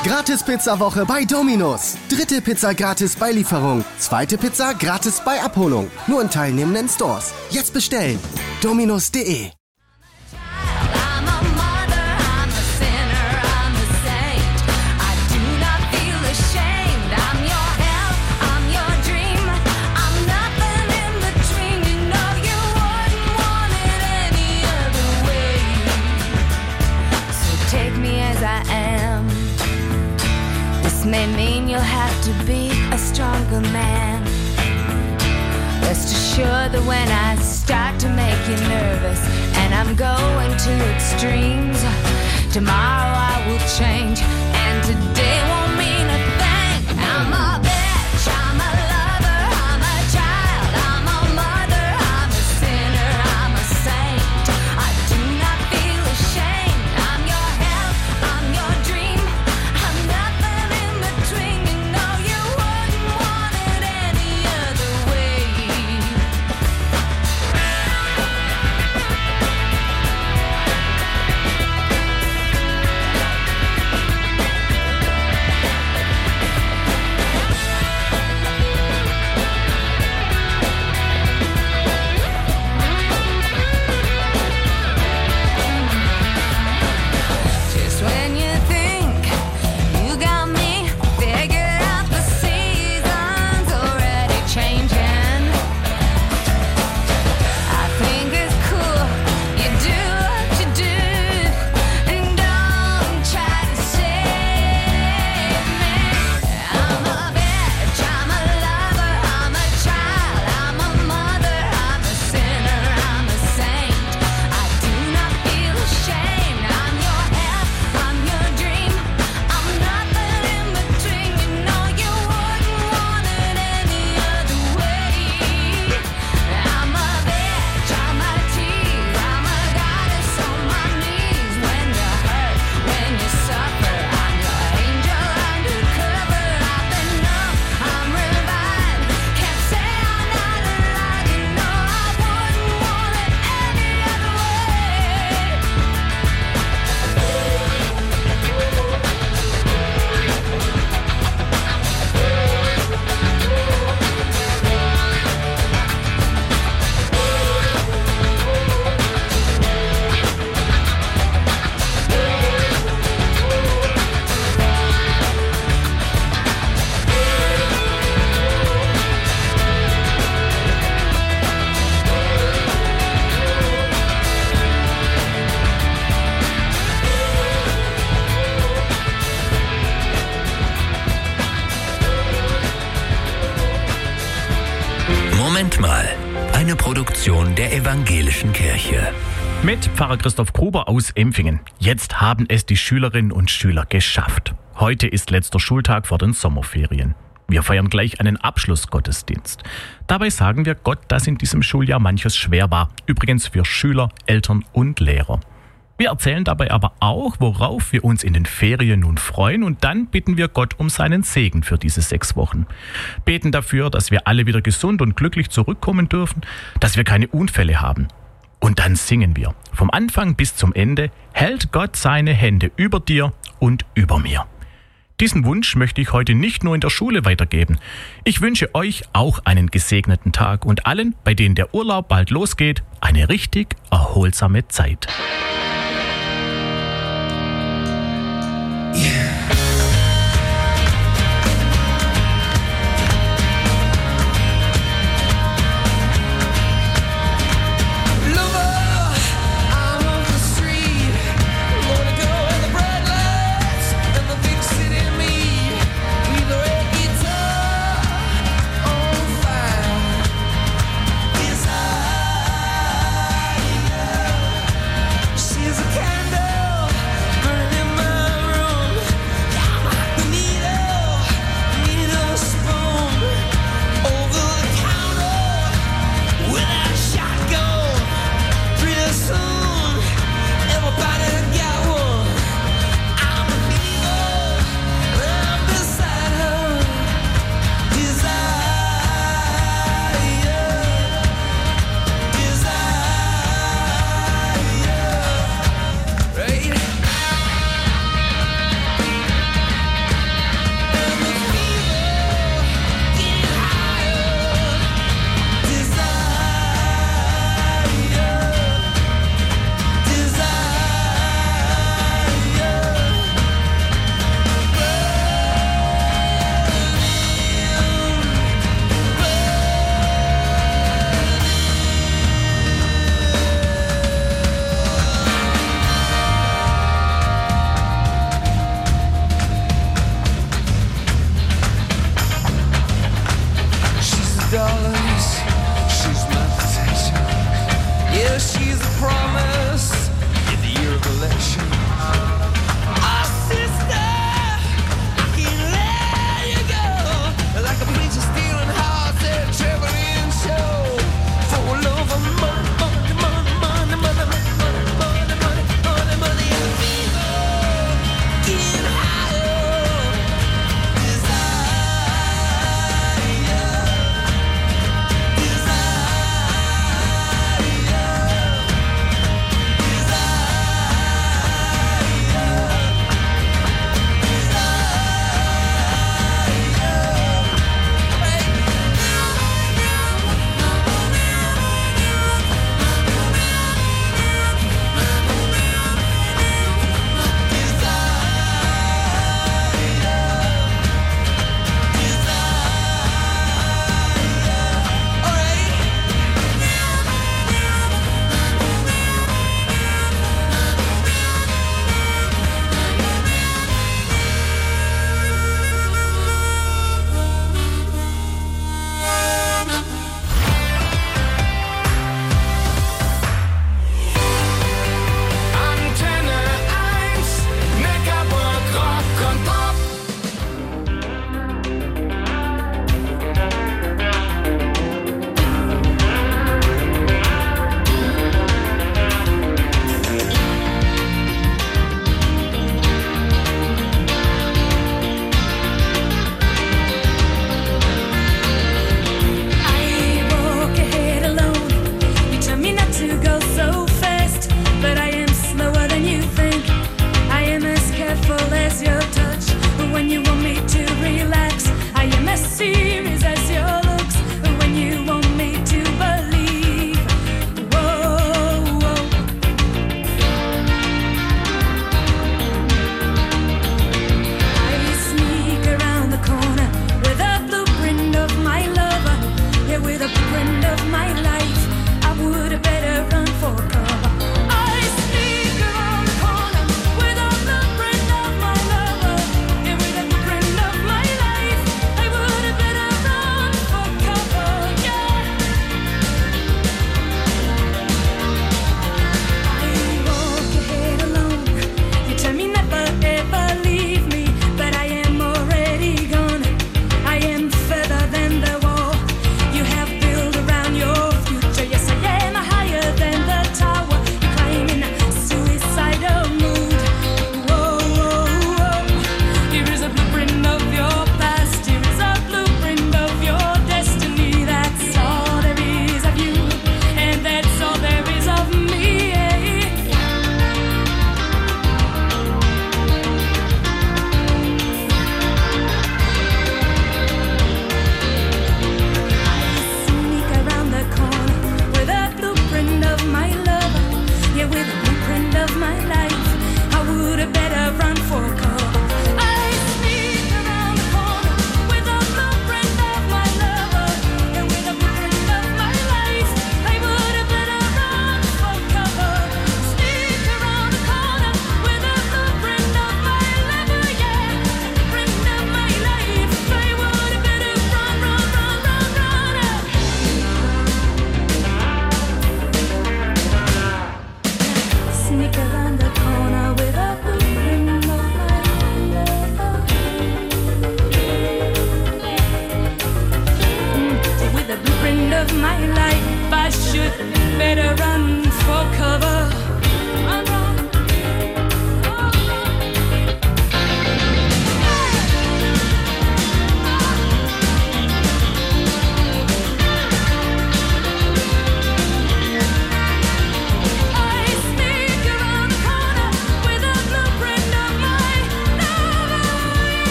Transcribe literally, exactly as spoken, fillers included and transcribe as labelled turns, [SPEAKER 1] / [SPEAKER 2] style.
[SPEAKER 1] Gratis Pizza-Woche bei Domino's. Dritte Pizza gratis bei Lieferung. Zweite Pizza gratis bei Abholung. Nur in teilnehmenden Stores. Jetzt bestellen. Dominos punkt de.
[SPEAKER 2] May mean you'll have to be a stronger man. Rest assured that when I start to make you nervous and I'm going to extremes, tomorrow I will change and today won't mean a thing. I'm a bitch, I'm a lover, I'm a child, I'm a mother, I'm a sinner, I'm a saint. I do not feel ashamed. I'm your hell, I'm your dream. I'm nothing in between. You know you wouldn't want it any other way. Just when you think you got me figured out, the season's already changing. I think it's cool you do what you do and don't try to save me. I'm a bitch, I'm a lover, I'm a child, I'm a mother, I'm a sinner, I'm a saint. I do not feel ashamed. I'm your hell, I'm your dream. I'm nothing in between. You know you wouldn't want it any other way. I'm a bitch, I'm a tease, I'm a goddess on my knees. When you hurt, when you suffer, I'm your angel undercover. I've been numb, I'm revived. Can't say I'm not alive. You know I wouldn't want it any other way.
[SPEAKER 3] Moment mal, eine Produktion der Evangelischen Kirche.
[SPEAKER 4] Mit Pfarrer Christoph Gruber aus Empfingen. Jetzt haben es die Schülerinnen und Schüler geschafft. Heute ist letzter Schultag vor den Sommerferien. Wir feiern gleich einen Abschlussgottesdienst. Dabei sagen wir Gott, dass in diesem Schuljahr manches schwer war. Übrigens für Schüler, Eltern und Lehrer. Wir erzählen dabei aber auch, worauf wir uns in den Ferien nun freuen, und dann bitten wir Gott um seinen Segen für diese sechs Wochen. Beten dafür, dass wir alle wieder gesund und glücklich zurückkommen dürfen, dass wir keine Unfälle haben. Und dann singen wir. Vom Anfang bis zum Ende hält Gott seine Hände über dir und über mir. Diesen Wunsch möchte ich heute nicht nur in der Schule weitergeben. Ich wünsche euch auch einen gesegneten Tag und allen, bei denen der Urlaub bald losgeht, eine richtig erholsame Zeit.